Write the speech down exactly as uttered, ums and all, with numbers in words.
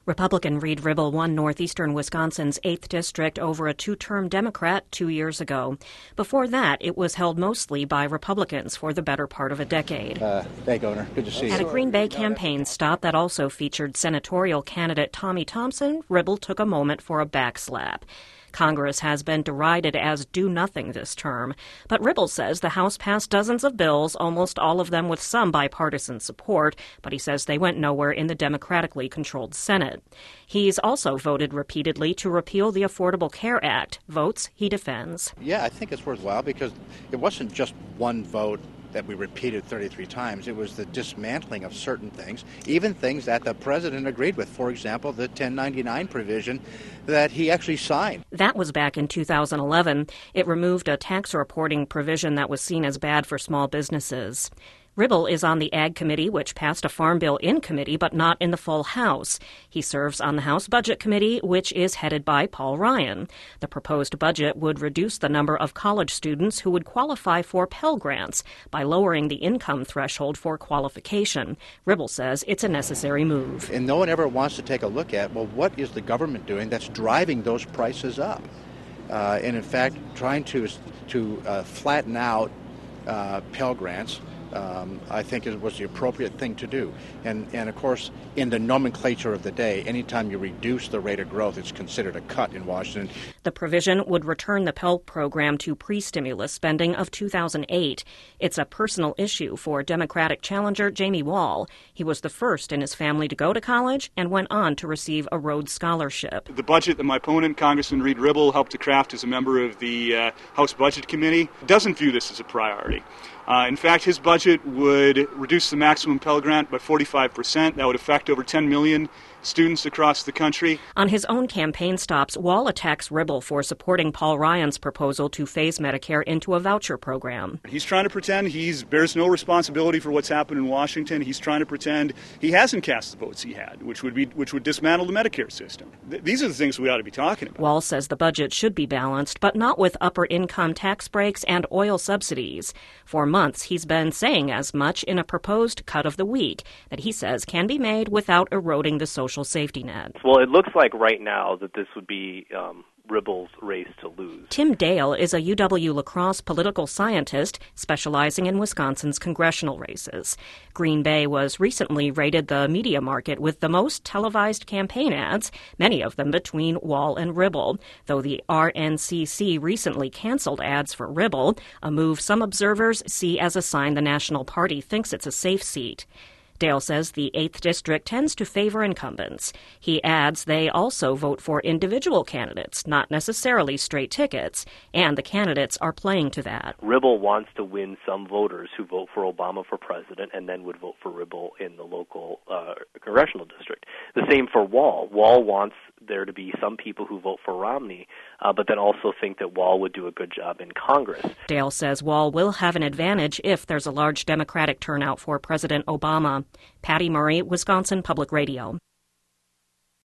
Republican Reed Ribble won northeastern Wisconsin's eighth District over a two-term Democrat two years ago. Before that, it was held mostly by Republicans for the better part of a decade. Uh, thank you, Governor. Good to see you. At a Green Bay campaign stop that also featured senatorial candidate Tommy Thompson, Ribble took a moment for a backslap. Congress has been derided as do-nothing this term, but Ribble says the House passed dozens of bills, almost all of them with some bipartisan support, but he says they went nowhere in the democratically controlled Senate. He's also voted repeatedly to repeal the Affordable Care Act, votes he defends. Yeah, I think it's worthwhile because it wasn't just one vote that we repeated thirty-three times. It was the dismantling of certain things, even things that the president agreed with. For example, the ten ninety-nine provision that he actually signed. That was back in two thousand eleven. It removed a tax reporting provision that was seen as bad for small businesses. Ribble is on the Ag Committee, which passed a farm bill in committee but not in the full House. He serves on the House Budget Committee, which is headed by Paul Ryan. The proposed budget would reduce the number of college students who would qualify for Pell Grants by lowering the income threshold for qualification. Ribble says it's a necessary move. And no one ever wants to take a look at, well, what is the government doing that's driving those prices up? Uh, and in fact, trying to, to uh, flatten out uh, Pell Grants, Um, I think it was the appropriate thing to do. And, and of course, in the nomenclature of the day, anytime you reduce the rate of growth, it's considered a cut in Washington. The provision would return the Pell program to pre-stimulus spending of two thousand eight. It's a personal issue for Democratic challenger Jamie Wall. He was the first in his family to go to college and went on to receive a Rhodes Scholarship. The budget that my opponent, Congressman Reed Ribble, helped to craft as a member of the uh, House Budget Committee, doesn't view this as a priority. Uh, in fact, his budget would reduce the maximum Pell Grant by forty-five percent. That would affect over ten million students across the country. On his own campaign stops, Wall attacks Ribble for supporting Paul Ryan's proposal to phase Medicare into a voucher program. He's trying to pretend he bears no responsibility for what's happened in Washington. He's trying to pretend he hasn't cast the votes he had, which would be which would dismantle the Medicare system. Th- these are the things we ought to be talking about. Wall says the budget should be balanced, but not with upper-income tax breaks and oil subsidies. For months, he's been saying as much in a proposed cut of the week that he says can be made without eroding the social safety net. Well, it looks like right now that this would be um, Ribble's race to lose. Tim Dale is a U W-La Crosse political scientist specializing in Wisconsin's congressional races. Green Bay was recently rated the media market with the most televised campaign ads, many of them between Wall and Ribble, though the R N C C recently canceled ads for Ribble, a move some observers see as a sign the National Party thinks it's a safe seat. Dale says the eighth District tends to favor incumbents. He adds they also vote for individual candidates, not necessarily straight tickets, and the candidates are playing to that. Ribble wants to win some voters who vote for Obama for president and then would vote for Ribble in the local uh, congressional district. The same for Wall. Wall wants there to be some people who vote for Romney, uh, but then also think that Wall would do a good job in Congress. Dale says Wall will have an advantage if there's a large Democratic turnout for President Obama. Patty Murray, Wisconsin Public Radio.